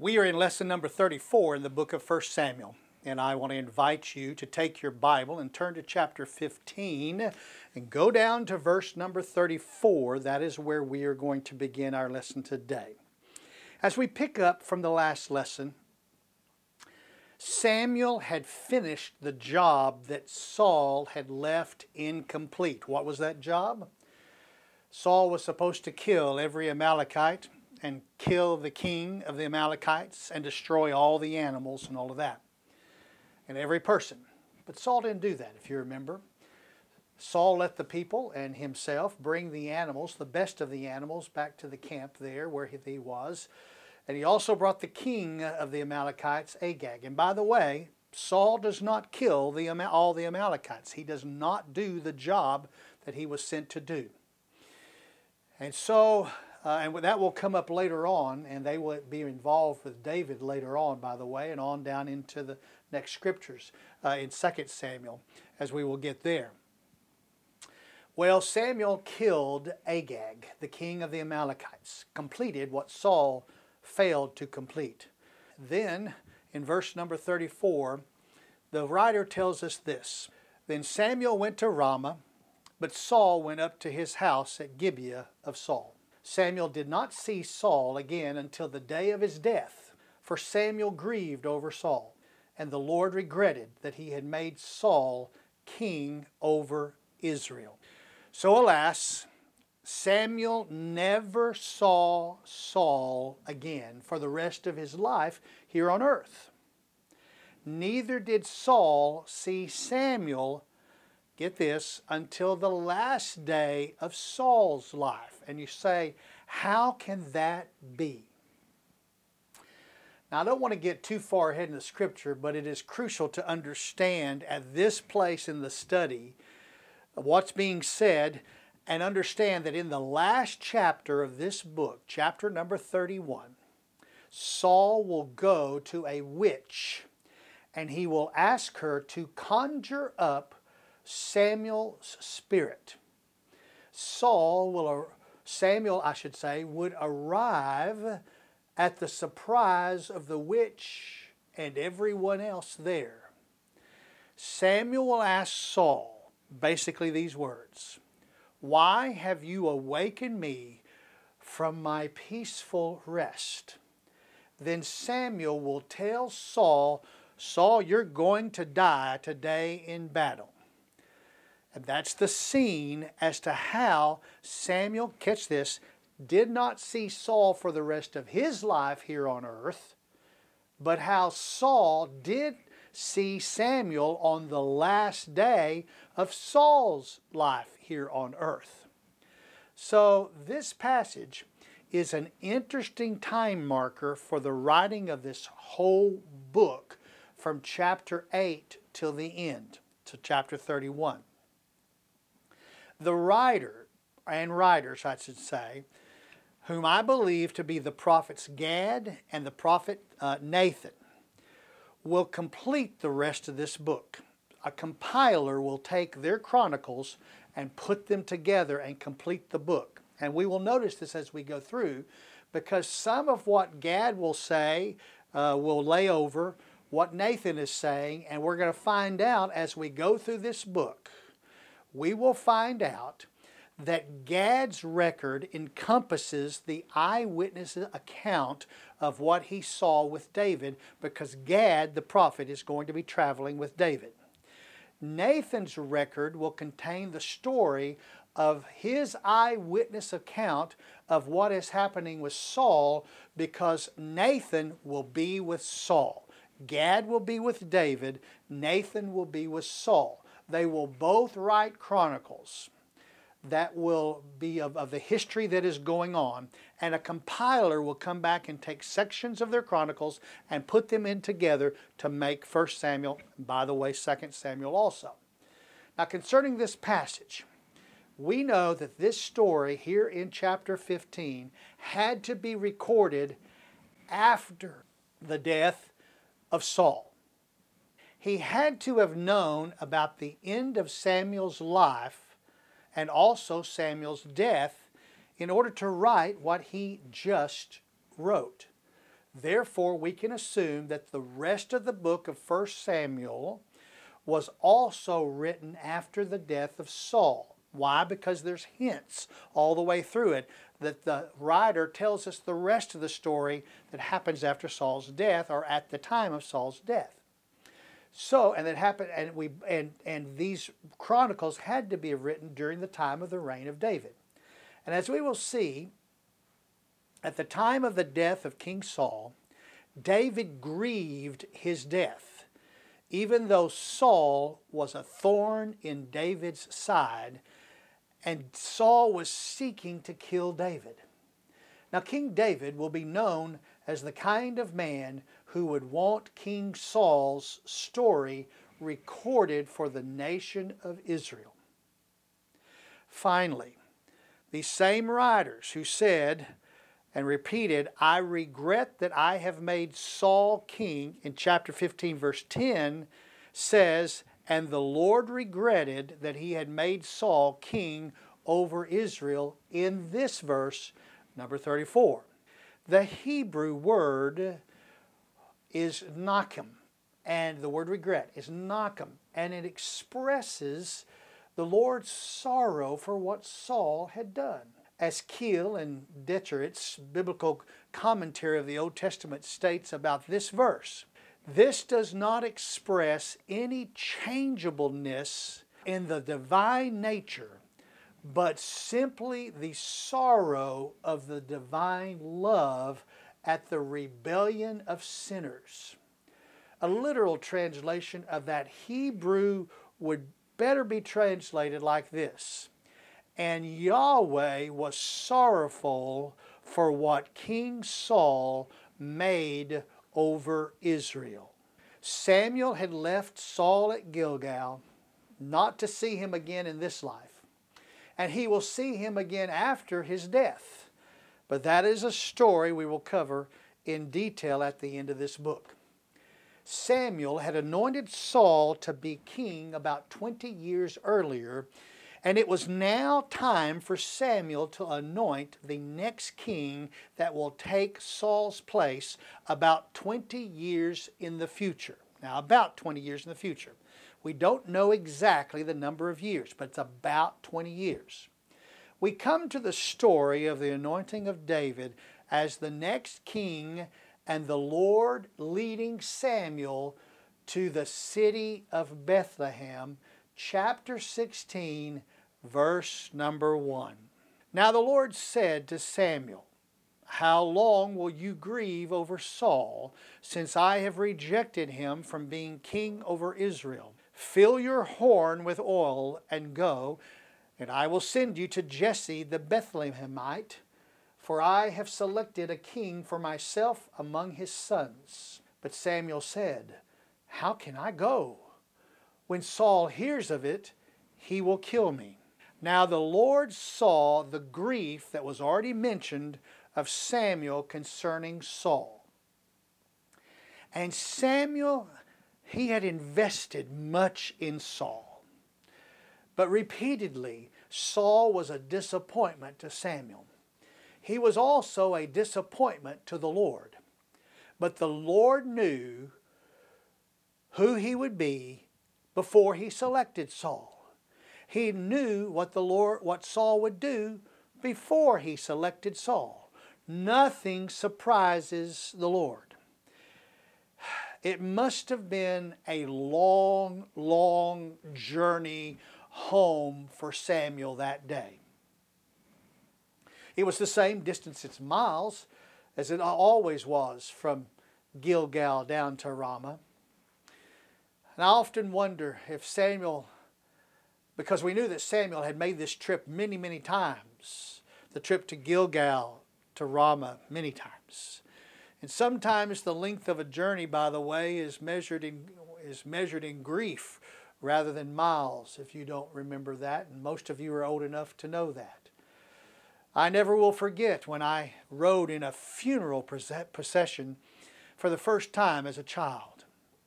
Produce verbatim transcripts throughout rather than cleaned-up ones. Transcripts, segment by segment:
We are in lesson number thirty-four in the book of First Samuel, and I want to invite you to take your Bible and turn to chapter fifteen and go down to verse number thirty-four. That is where we are going to begin our lesson today. As we pick up from the last lesson, Samuel had finished the job that Saul had left incomplete. What was that job? Saul was supposed to kill every Amalekite and kill the king of the Amalekites and destroy all the animals and all of that, and every person. But Saul didn't do that, if you remember. Saul let the people and himself bring the animals, the best of the animals, back to the camp there where he was. And he also brought the king of the Amalekites, Agag. And by the way, Saul does not kill the, all the Amalekites. He does not do the job that he was sent to do. And so, uh, and that will come up later on, and they will be involved with David later on, by the way, and on down into the next scriptures uh, in Second Samuel, as we will get there. Well, Samuel killed Agag, the king of the Amalekites, completed what Saul failed to complete. Then, in verse number thirty-four, the writer tells us this: Then Samuel went to Ramah, but Saul went up to his house at Gibeah of Saul. Samuel did not see Saul again until the day of his death, for Samuel grieved over Saul, and the Lord regretted that he had made Saul king over Israel. So alas, Samuel never saw Saul again for the rest of his life here on earth. Neither did Saul see Samuel, get this, until the last day of Saul's life. And you say, how can that be? Now, I don't want to get too far ahead in the scripture, but it is crucial to understand at this place in the study what's being said, and understand that in the last chapter of this book, chapter number thirty-one, Saul will go to a witch and he will ask her to conjure up Samuel's spirit. Saul will, Samuel, I should say, would arrive at the surprise of the witch and everyone else there. Samuel will ask Saul basically these words: Why have you awakened me from my peaceful rest? Then Samuel will tell Saul, Saul, you're going to die today in battle. And that's the scene as to how Samuel, catch this, did not see Saul for the rest of his life here on earth, but how Saul did see Samuel on the last day of Saul's life here on earth. So this passage is an interesting time marker for the writing of this whole book from chapter eight till the end, to chapter thirty-one. The writer, and writers I should say, whom I believe to be the prophets Gad and the prophet uh, Nathan, will complete the rest of this book. A compiler will take their chronicles and put them together and complete the book. And we will notice this as we go through, because some of what Gad will say uh, will lay over what Nathan is saying, and we're going to find out as we go through this book. We will find out that Gad's record encompasses the eyewitness account of what he saw with David, because Gad, the prophet, is going to be traveling with David. Nathan's record will contain the story of his eyewitness account of what is happening with Saul, because Nathan will be with Saul. Gad will be with David. Nathan will be with Saul. They will both write chronicles that will be of, of the history that is going on, and a compiler will come back and take sections of their chronicles and put them in together to make First Samuel, and by the way, Second Samuel also. Now, concerning this passage, we know that this story here in chapter fifteen had to be recorded after the death of Saul. He had to have known about the end of Samuel's life and also Samuel's death in order to write what he just wrote. Therefore, we can assume that the rest of the book of First Samuel was also written after the death of Saul. Why? Because there's hints all the way through it that the writer tells us the rest of the story that happens after Saul's death or at the time of Saul's death. So, and that happened, and we and and these chronicles had to be written during the time of the reign of David. And as we will see, at the time of the death of King Saul, David grieved his death, even though Saul was a thorn in David's side, and Saul was seeking to kill David. Now, King David will be known as the kind of man who would want King Saul's story recorded for the nation of Israel. Finally, these same writers who said and repeated, "I regret that I have made Saul king," in chapter fifteen, verse ten, says, "And the Lord regretted that he had made Saul king over Israel," in this verse, number thirty-four. The Hebrew word is nakim, and the word regret is nakim, and it expresses the Lord's sorrow for what Saul had done. As Keel and Deteritz, biblical commentary of the Old Testament, states about this verse, this does not express any changeableness in the divine nature, but simply the sorrow of the divine love at the rebellion of sinners. A literal translation of that Hebrew would better be translated like this: "And Yahweh was sorrowful for what King Saul made over Israel." Samuel had left Saul at Gilgal, not to see him again in this life, and he will see him again after his death. But that is a story we will cover in detail at the end of this book. Samuel had anointed Saul to be king about twenty years earlier, and it was now time for Samuel to anoint the next king that will take Saul's place about twenty years in the future. Now, about twenty years in the future. We don't know exactly the number of years, but it's about twenty years. We come to the story of the anointing of David as the next king and the Lord leading Samuel to the city of Bethlehem, chapter sixteen, verse number one. Now the Lord said to Samuel, "How long will you grieve over Saul, since I have rejected him from being king over Israel? Fill your horn with oil and go, and I will send you to Jesse the Bethlehemite, for I have selected a king for myself among his sons." But Samuel said, "How can I go? When Saul hears of it, he will kill me." Now the Lord saw the grief that was already mentioned of Samuel concerning Saul. And Samuel, he had invested much in Saul. But repeatedly, Saul was a disappointment to Samuel. He was also a disappointment to the Lord. But the Lord knew who he would be before he selected Saul. He knew what the Lord, what Saul would do before he selected Saul. Nothing surprises the Lord. It must have been a long, long journey home for Samuel that day. It was the same distance, it's miles, as it always was from Gilgal down to Ramah. And I often wonder if Samuel, because we knew that Samuel had made this trip many, many times, the trip to Gilgal to Ramah many times. And sometimes the length of a journey, by the way, is measured in, is measured in grief rather than miles, if you don't remember that, and most of you are old enough to know that. I never will forget when I rode in a funeral procession for the first time as a child.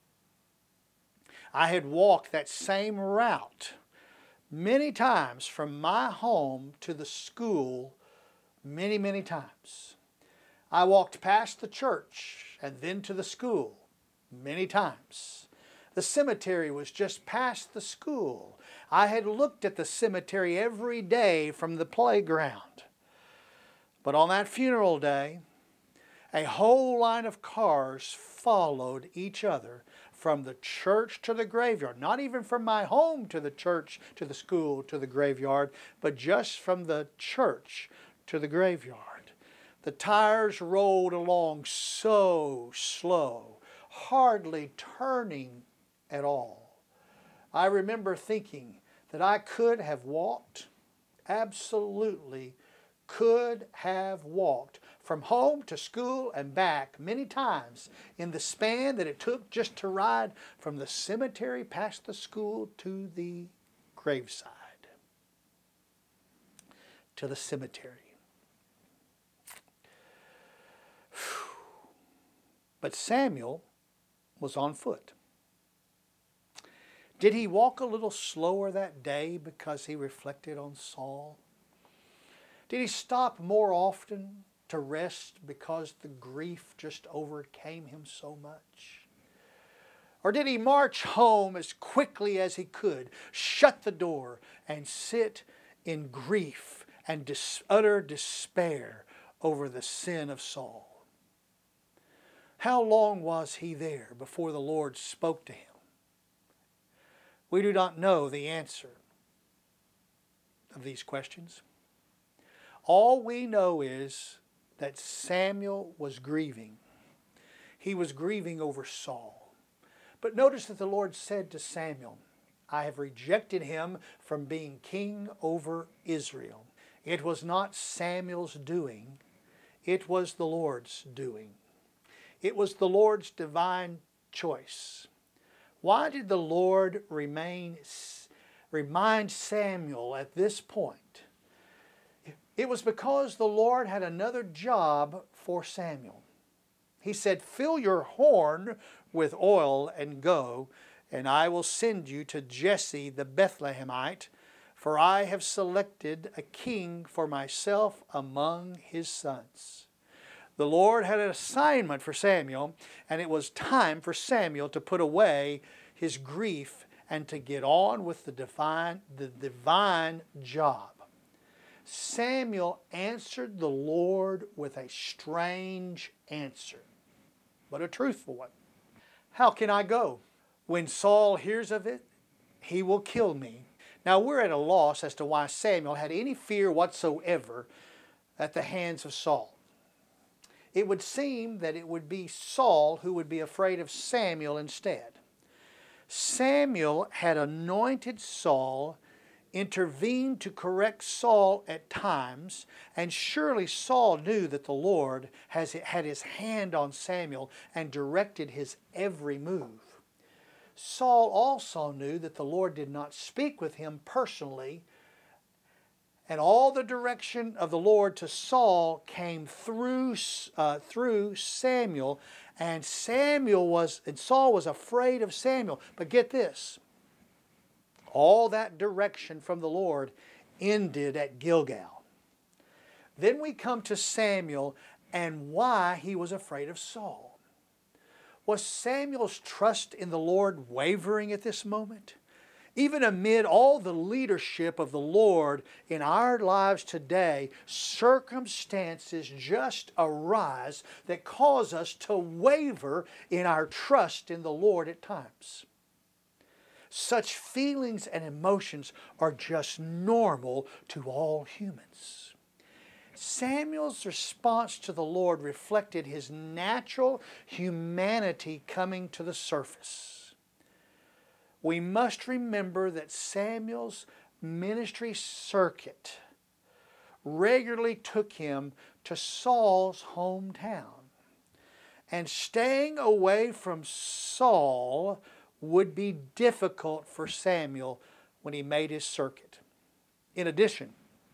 I had walked that same route many times from my home to the school, many, many times. I walked past the church and then to the school many times. The cemetery was just past the school. I had looked at the cemetery every day from the playground. But on that funeral day, a whole line of cars followed each other from the church to the graveyard. Not even from my home to the church, to the school, to the graveyard, but just from the church to the graveyard. The tires rolled along so slow, hardly turning at all. I remember thinking that I could have walked, absolutely could have walked from home to school and back many times in the span that it took just to ride from the cemetery past the school to the graveside, to the cemetery. But Samuel was on foot. Did he walk a little slower that day because he reflected on Saul? Did he stop more often to rest because the grief just overcame him so much? Or did he march home as quickly as he could, shut the door, and sit in grief and dis- utter despair over the sin of Saul? How long was he there before the Lord spoke to him? We do not know the answer of these questions. All we know is that Samuel was grieving. He was grieving over Saul. But notice that the Lord said to Samuel, I have rejected him from being king over Israel. It was not Samuel's doing. It was the Lord's doing. It was the Lord's divine choice. Why did the Lord remain, remind Samuel at this point? It was because the Lord had another job for Samuel. He said, fill your horn with oil and go, and I will send you to Jesse the Bethlehemite, for I have selected a king for myself among his sons. The Lord had an assignment for Samuel, and it was time for Samuel to put away his grief and to get on with the divine, the divine job. Samuel answered the Lord with a strange answer, but a truthful one. How can I go? When Saul hears of it, he will kill me. Now we're at a loss as to why Samuel had any fear whatsoever at the hands of Saul. It would seem that it would be Saul who would be afraid of Samuel instead. Samuel had anointed Saul, intervened to correct Saul at times, and surely Saul knew that the Lord has had his hand on Samuel and directed his every move. Saul also knew that the Lord did not speak with him personally, and all the direction of the Lord to Saul came through, uh, through Samuel, and Samuel was, and Saul was afraid of Samuel. But get this, all that direction from the Lord ended at Gilgal. Then we come to Samuel and why he was afraid of Saul. Was Samuel's trust in the Lord wavering at this moment? Even amid all the leadership of the Lord in our lives today, circumstances just arise that cause us to waver in our trust in the Lord at times. Such feelings and emotions are just normal to all humans. Samuel's response to the Lord reflected his natural humanity coming to the surface. We must remember that Samuel's ministry circuit regularly took him to Saul's hometown. And staying away from Saul would be difficult for Samuel when he made his circuit. In addition,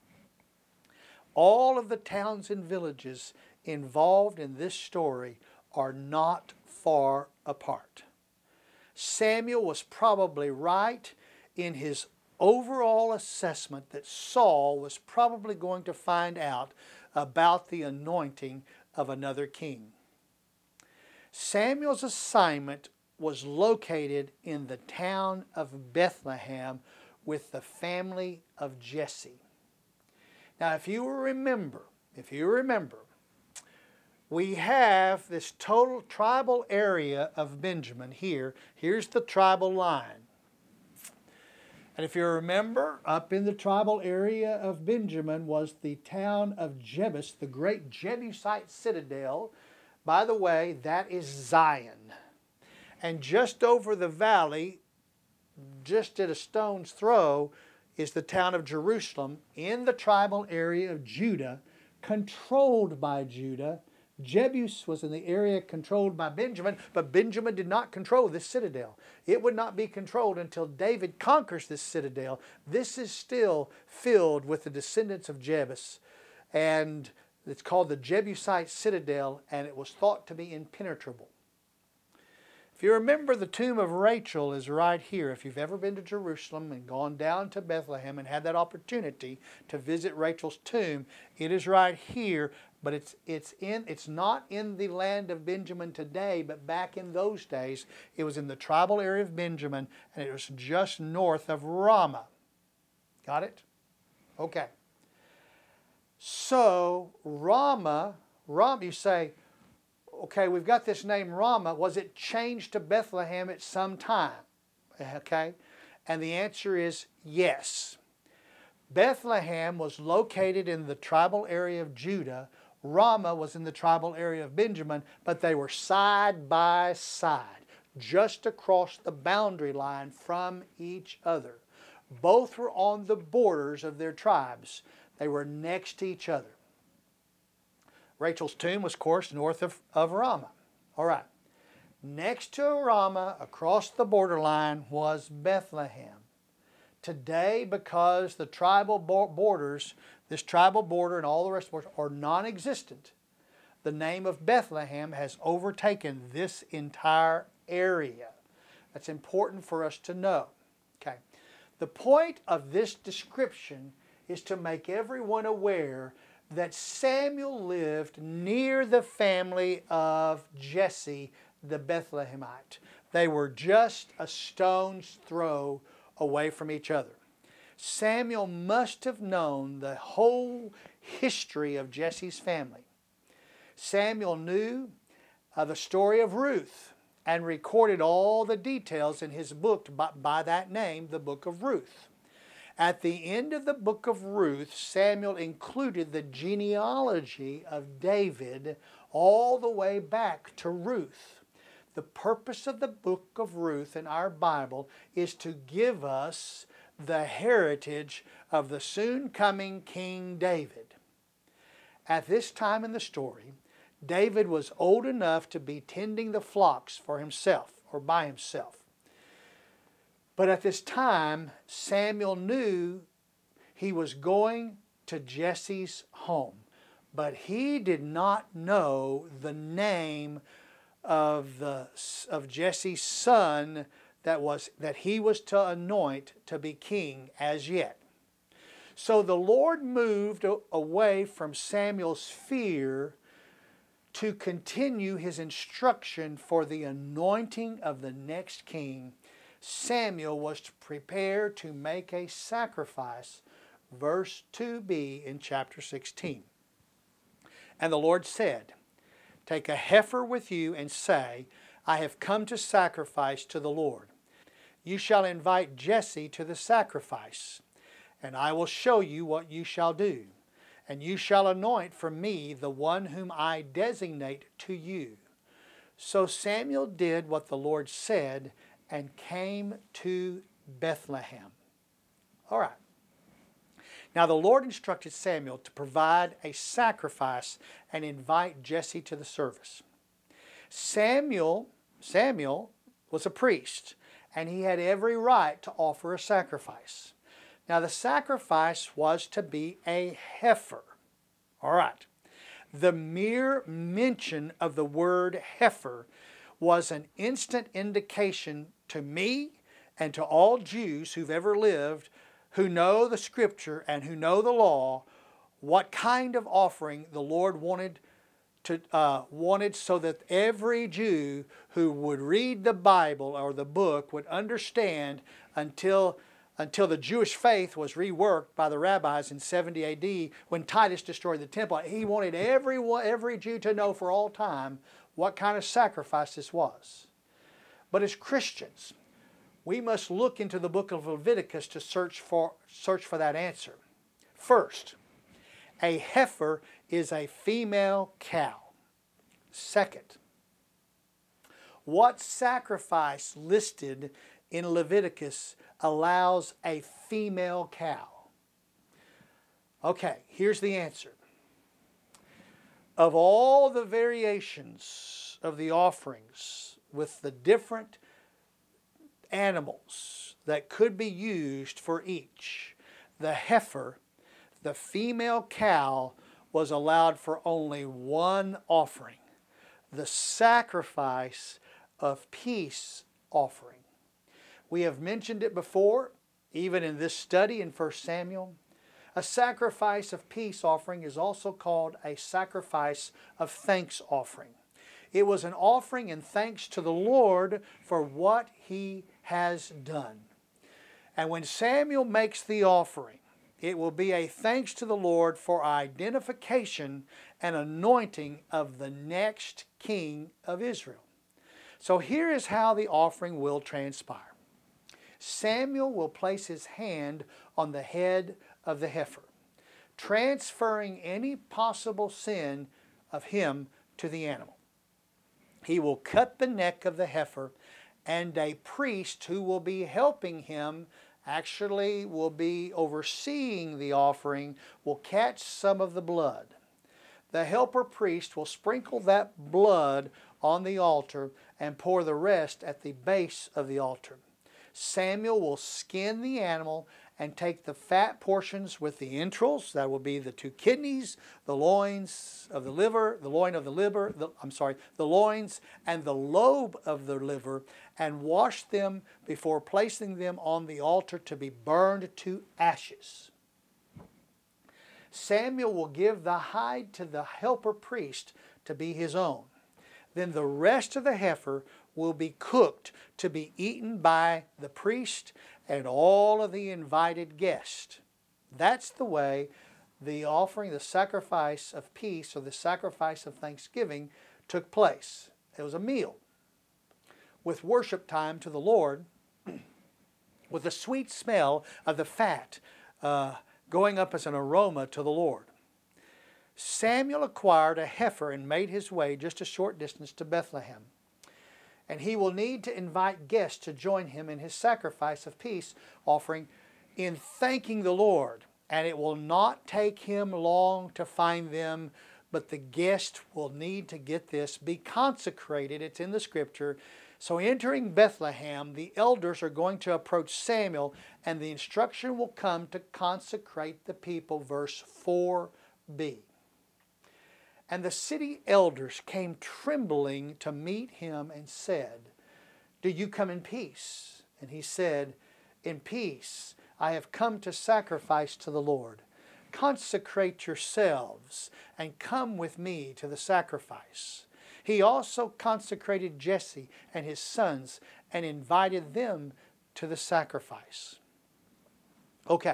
all of the towns and villages involved in this story are not far apart. Samuel was probably right in his overall assessment that Saul was probably going to find out about the anointing of another king. Samuel's assignment was located in the town of Bethlehem with the family of Jesse. Now, if you remember, if you remember, we have this total tribal area of Benjamin here. Here's the tribal line. And if you remember, up in the tribal area of Benjamin was the town of Jebus, the great Jebusite citadel. By the way, that is Zion. And just over the valley, just at a stone's throw, is the town of Jerusalem in the tribal area of Judah, controlled by Judah. Jebus was in the area controlled by Benjamin, but Benjamin did not control this citadel. It would not be controlled until David conquers this citadel. This is still filled with the descendants of Jebus, and it's called the Jebusite citadel, and it was thought to be impenetrable. If you remember, the tomb of Rachel is right here. If you've ever been to Jerusalem and gone down to Bethlehem and had that opportunity to visit Rachel's tomb, it is right here. But it's, it's, in, it's not in the land of Benjamin today, but back in those days, it was in the tribal area of Benjamin, and it was just north of Ramah. Got it? Okay. So, Ramah, Ramah, you say, okay, we've got this name Ramah. Was it changed to Bethlehem at some time? Okay. And the answer is yes. Bethlehem was located in the tribal area of Judah. Ramah was in the tribal area of Benjamin, but they were side by side, just across the boundary line from each other. Both were on the borders of their tribes. They were next to each other. Rachel's tomb was, of course, north of, of Ramah. All right. Next to Ramah, across the borderline, was Bethlehem. Today, because the tribal borders, this tribal border and all the rest of the borders are non-existent, the name of Bethlehem has overtaken this entire area. That's important for us to know. Okay. The point of this description is to make everyone aware that Samuel lived near the family of Jesse the Bethlehemite. They were just a stone's throw away from each other. Samuel must have known the whole history of Jesse's family. Samuel knew uh, the story of Ruth and recorded all the details in his book by, by that name, the Book of Ruth. At the end of the book of Ruth, Samuel included the genealogy of David all the way back to Ruth. The purpose of the book of Ruth in our Bible is to give us the heritage of the soon-coming King David. At this time in the story, David was old enough to be tending the flocks for himself or by himself. But at this time, Samuel knew he was going to Jesse's home, but he did not know the name of the of Jesse's son that was that he was to anoint to be king as yet. So the Lord moved away from Samuel's fear to continue his instruction for the anointing of the next king. Samuel was to prepare to make a sacrifice, verse two b in chapter sixteen. And the Lord said, "Take a heifer with you and say, I have come to sacrifice to the Lord. You shall invite Jesse to the sacrifice, and I will show you what you shall do. And you shall anoint for me the one whom I designate to you." So Samuel did what the Lord said and came to Bethlehem. All right. Now the Lord instructed Samuel to provide a sacrifice and invite Jesse to the service. Samuel, Samuel was a priest, and he had every right to offer a sacrifice. Now the sacrifice was to be a heifer. All right. The mere mention of the word heifer was an instant indication to me and to all Jews who've ever lived, who know the Scripture and who know the law, what kind of offering the Lord wanted to, uh, wanted so that every Jew who would read the Bible or the book would understand until, until the Jewish faith was reworked by the rabbis in seventy A D when Titus destroyed the temple. He wanted everyone, every Jew to know for all time what kind of sacrifice this was. But as Christians, we must look into the book of Leviticus to search for, search for that answer. First, a heifer is a female cow. Second, what sacrifice listed in Leviticus allows a female cow? Okay, here's the answer. Of all the variations of the offerings with the different animals that could be used for each, the heifer, the female cow, was allowed for only one offering, the sacrifice of peace offering. We have mentioned it before, even in this study in First Samuel. A sacrifice of peace offering is also called a sacrifice of thanks offering. It was an offering in thanks to the Lord for what He has done. And when Samuel makes the offering, it will be a thanks to the Lord for identification and anointing of the next king of Israel. So here is how the offering will transpire. Samuel will place his hand on the head of the heifer, transferring any possible sin of him to the animal. He will cut the neck of the heifer, and a priest who will be helping him, actually will be overseeing the offering, will catch some of the blood. The helper priest will sprinkle that blood on the altar and pour the rest at the base of the altar. Samuel will skin the animal and take the fat portions with the entrails, that will be the two kidneys, the loins of the liver, the loin of the liver, the, I'm sorry, the loins and the lobe of the liver, and wash them before placing them on the altar to be burned to ashes. Samuel will give the hide to the helper priest to be his own. Then the rest of the heifer will be cooked to be eaten by the priest and all of the invited guests. That's the way the offering, the sacrifice of peace or the sacrifice of thanksgiving took place. It was a meal with worship time to the Lord, with the sweet smell of the fat uh, going up as an aroma to the Lord. Samuel acquired a heifer and made his way just a short distance to Bethlehem. And he will need to invite guests to join him in his sacrifice of peace offering in thanking the Lord. And it will not take him long to find them, but the guest will need to get this, be consecrated. It's in the scripture. So entering Bethlehem, the elders are going to approach Samuel, and the instruction will come to consecrate the people, verse four b. And the city elders came trembling to meet him and said, "Do you come in peace?" And he said, "In peace I have come to sacrifice to the Lord. Consecrate yourselves and come with me to the sacrifice." He also consecrated Jesse and his sons and invited them to the sacrifice. Okay,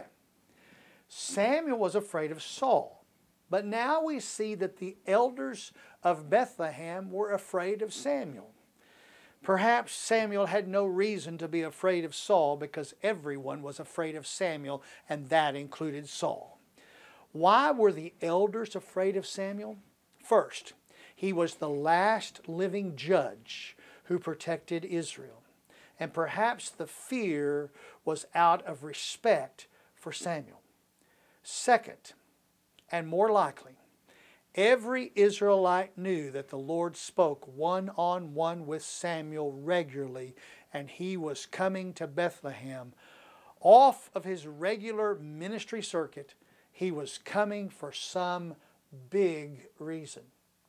Samuel was afraid of Saul. But now we see that the elders of Bethlehem were afraid of Samuel. Perhaps Samuel had no reason to be afraid of Saul because everyone was afraid of Samuel, and that included Saul. Why were the elders afraid of Samuel? First, he was the last living judge who protected Israel. And perhaps the fear was out of respect for Samuel. Second, and more likely, every Israelite knew that the Lord spoke one-on-one with Samuel regularly, and he was coming to Bethlehem. Off of his regular ministry circuit, he was coming for some big reason.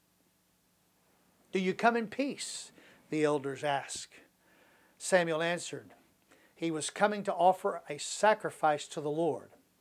"Do you come in peace?" the elders asked. Samuel answered, he was coming to offer a sacrifice to the Lord.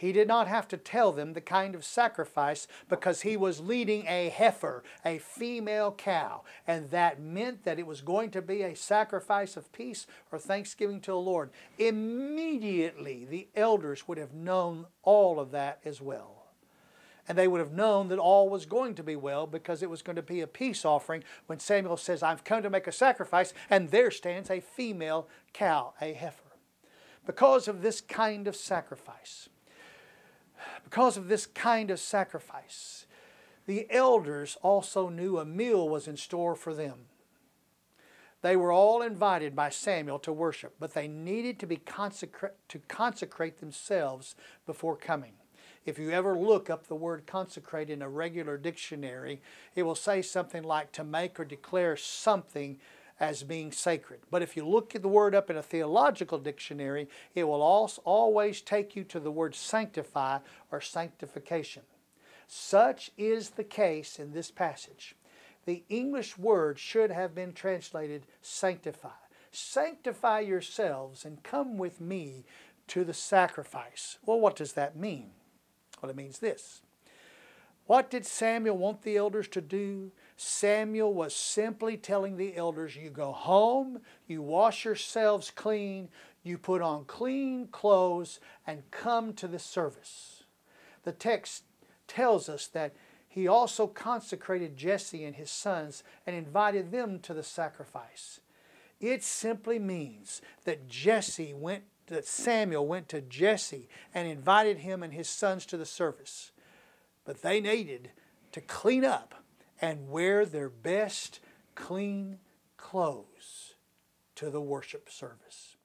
He did not have to tell them the kind of sacrifice because he was leading a heifer, a female cow. And that meant that it was going to be a sacrifice of peace or thanksgiving to the Lord. Immediately, the elders would have known all of that as well. And they would have known that all was going to be well because it was going to be a peace offering when Samuel says, I've come to make a sacrifice, and there stands a female cow, a heifer. Because of this kind of sacrifice, because of this kind of sacrifice, the elders also knew a meal was in store for them. They were all invited by Samuel to worship, but they needed to be consecrate, to consecrate themselves before coming. If you ever look up the word consecrate in a regular dictionary, it will say something like to make or declare something as being sacred. But if you look at the word up in a theological dictionary, it will also always take you to the word sanctify or sanctification. Such is the case in this passage. The English word should have been translated sanctify. Sanctify yourselves and come with me to the sacrifice. Well, what does that mean? Well, it means this. What did Samuel want the elders to do? Samuel was simply telling the elders, you go home, you wash yourselves clean, you put on clean clothes, and come to the service. The text tells us that he also consecrated Jesse and his sons and invited them to the sacrifice. It simply means that Jesse went that Samuel went to Jesse and invited him and his sons to the service. But they needed to clean up and wear their best clean clothes to the worship service.